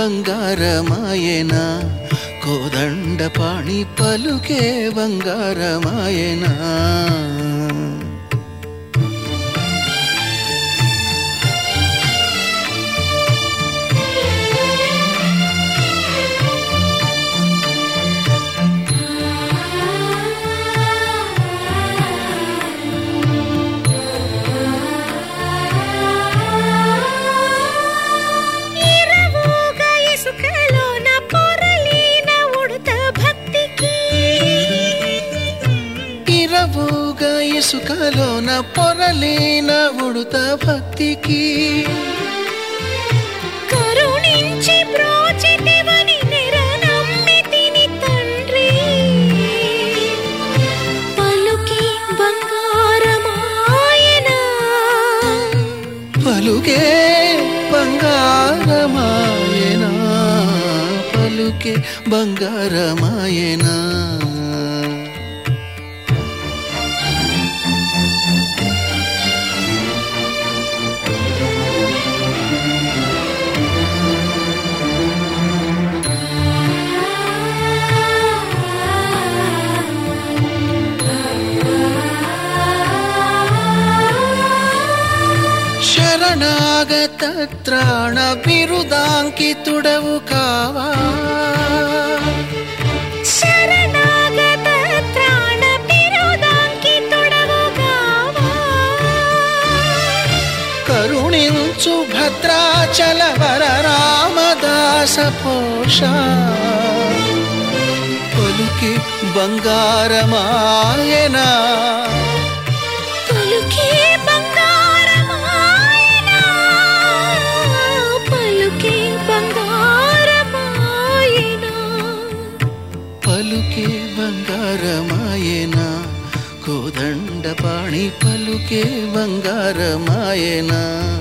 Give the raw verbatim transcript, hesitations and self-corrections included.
బంగారమాయనా కోదండపాణి పలుకే బంగారమాయనా ఇరవుగా ఇసుకలోన పొరలేన ఉడుత భక్తికి కరుణించి బ్రోచితివని నిరనమ్మితిని తండ్రి పలుకే బంగారమాయనా పలుకే బంగారమాయనా పలుకే బంగారమాయనా శరణాగత త్రాణ బిరుదాంకితుడవు కావా శరణాగత త్రాణ బిరుదాంకితుడవు కావా కరుణించు భద్రాచల వర రామదాస పోష పలుకే బంగారమాయనా పలుకే బంగారమాయనా పలుకే బంగారమాయనా పలుకే బంగారమాయనా కోదండపాణి పలుకే బంగారమాయనా